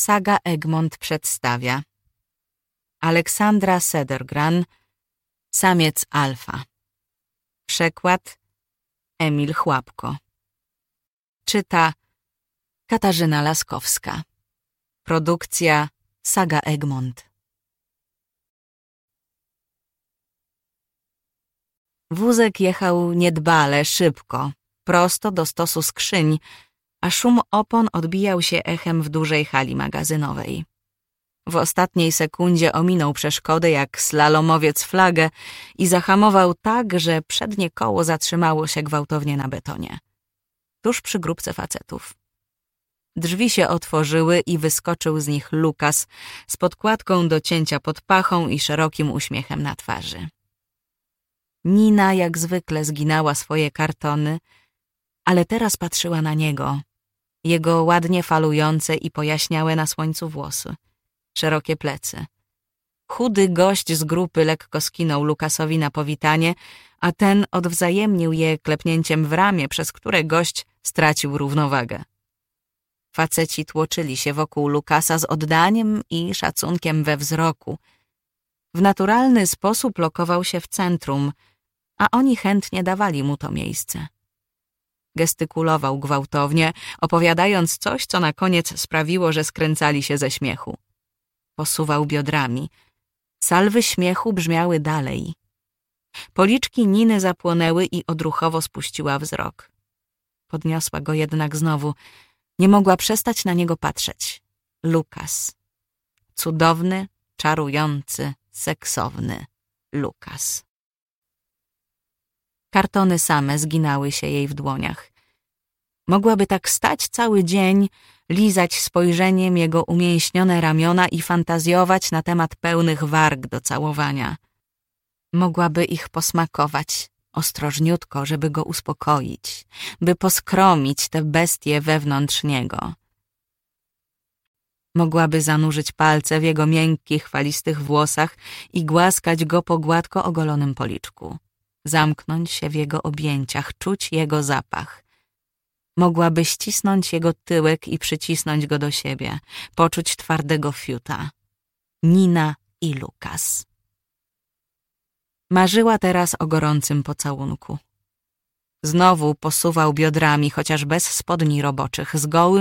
Saga Egmont przedstawia Aleksandra Sedergran, Samiec alfa. Przekład Emil Chłapko. Czyta Katarzyna Laskowska. Produkcja Saga Egmont. Wózek jechał niedbale, szybko, prosto do stosu skrzyń, a szum opon odbijał się echem w dużej hali magazynowej. W ostatniej sekundzie ominął przeszkodę jak slalomowiec flagę i zahamował tak, że przednie koło zatrzymało się gwałtownie na betonie. Tuż przy grupce facetów. Drzwi się otworzyły i wyskoczył z nich Lukas z podkładką do cięcia pod pachą i szerokim uśmiechem na twarzy. Nina jak zwykle zginała swoje kartony, ale teraz patrzyła na niego. Jego ładnie falujące i pojaśniałe na słońcu włosy. Szerokie plecy. Chudy gość z grupy lekko skinął Lukasowi na powitanie, a ten odwzajemnił je klepnięciem w ramię, przez które gość stracił równowagę. Faceci tłoczyli się wokół Lukasa z oddaniem i szacunkiem we wzroku. W naturalny sposób lokował się w centrum, a oni chętnie dawali mu to miejsce. Gestykulował gwałtownie, opowiadając coś, co na koniec sprawiło, że skręcali się ze śmiechu. Posuwał biodrami. Salwy śmiechu brzmiały dalej. Policzki Niny zapłonęły i odruchowo spuściła wzrok. Podniosła go jednak znowu. Nie mogła przestać na niego patrzeć. Lukas. Cudowny, czarujący, seksowny Lukas. Kartony same zginały się jej w dłoniach. Mogłaby tak stać cały dzień, lizać spojrzeniem jego umięśnione ramiona i fantazjować na temat pełnych warg do całowania. Mogłaby ich posmakować, ostrożniutko, żeby go uspokoić, by poskromić tę bestię wewnątrz niego. Mogłaby zanurzyć palce w jego miękkich, falistych włosach i głaskać go po gładko ogolonym policzku. Zamknąć się w jego objęciach, czuć jego zapach. Mogłaby ścisnąć jego tyłek i przycisnąć go do siebie, poczuć twardego fiuta. Nina i Lukas. Marzyła teraz o gorącym pocałunku. Znowu posuwał biodrami, chociaż bez spodni roboczych, z gołym